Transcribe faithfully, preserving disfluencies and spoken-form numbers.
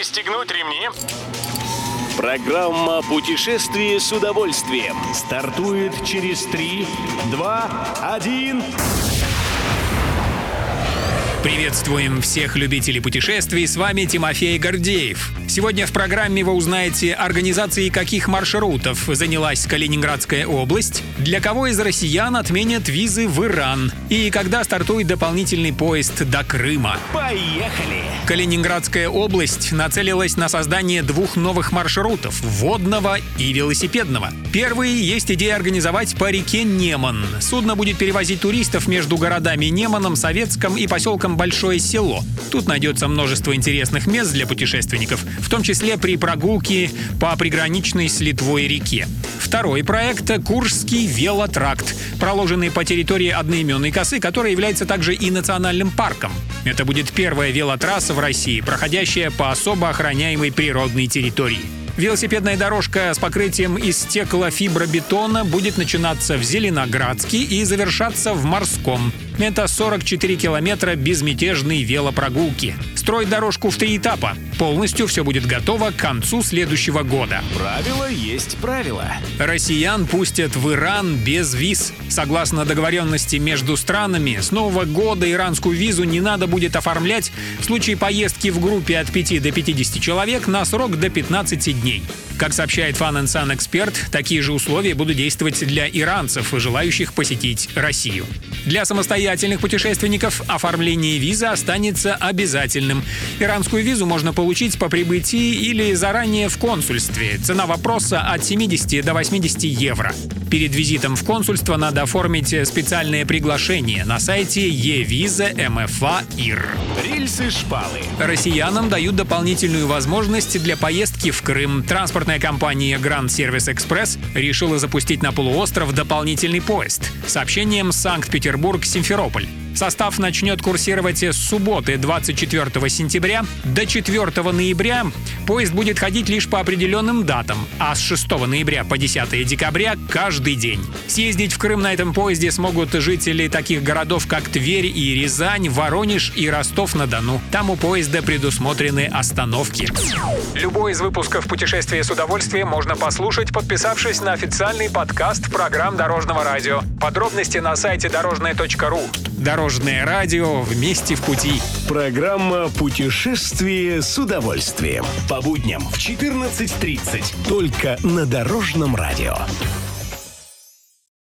Пристегнуть ремни. Программа «Путешествие с удовольствием» стартует через три, два, один. Приветствуем всех любителей путешествий, с вами Тимофей Гордеев. Сегодня в программе вы узнаете, организацией каких маршрутов занялась Калининградская область, для кого из россиян отменят визы в Иран и когда стартует дополнительный поезд до Крыма. Поехали! Калининградская область нацелилась на создание двух новых маршрутов – водного и велосипедного. Первый есть идея организовать по реке Неман. Судно будет перевозить туристов между городами Неманом, Советском и поселком Большое Село. Тут найдется множество интересных мест для путешественников, в том числе при прогулке по приграничной с Литвой реке. Второй проект – Куршский велотракт, проложенный по территории одноименной косы, которая является также и национальным парком. Это будет первая велотрасса в России, проходящая по особо охраняемой природной территории. Велосипедная дорожка с покрытием из стеклофибробетона будет начинаться в Зеленоградске и завершаться в Морском. Это сорок четыре километра безмятежной велопрогулки. Строить дорожку в три этапа. Полностью все будет готово к концу следующего года. Правило есть правило. Россиян пустят в Иран без виз. Согласно договоренности между странами, с Нового года иранскую визу не надо будет оформлять в случае поездки в группе от пяти до пятидесяти человек на срок до пятнадцати дней. Как сообщает Fun and Sun Expert, такие же условия будут действовать для иранцев, желающих посетить Россию. Для самостоятельных путешественников оформление визы останется обязательным. Иранскую визу можно получить по прибытии или заранее в консульстве. Цена вопроса от семидесяти до восьмидесяти евро. Перед визитом в консульство надо оформить специальное приглашение на сайте e-visa эм эф а точка ир. Рельсы-шпалы. Россиянам дают дополнительную возможность для поездки в Крым. Транспортная компания Grand Service Express решила запустить на полуостров дополнительный поезд с сообщением Санкт-Петербург-Симферополь. Состав начнет курсировать с субботы двадцать четвёртого сентября до четвёртого ноября. Поезд будет ходить лишь по определенным датам, а с шестого ноября по десятого декабря каждый день. Съездить в Крым на этом поезде смогут жители таких городов, как Тверь и Рязань, Воронеж и Ростов-на-Дону. Там у поезда предусмотрены остановки. Любой из выпусков «Путешествия с удовольствием» можно послушать, подписавшись на официальный подкаст программ Дорожного радио. Подробности на сайте дорожное точка ру. Дорожное радио, вместе в пути. Программа «Путешествие с удовольствием». По будням в четырнадцать тридцать. Только на Дорожном радио.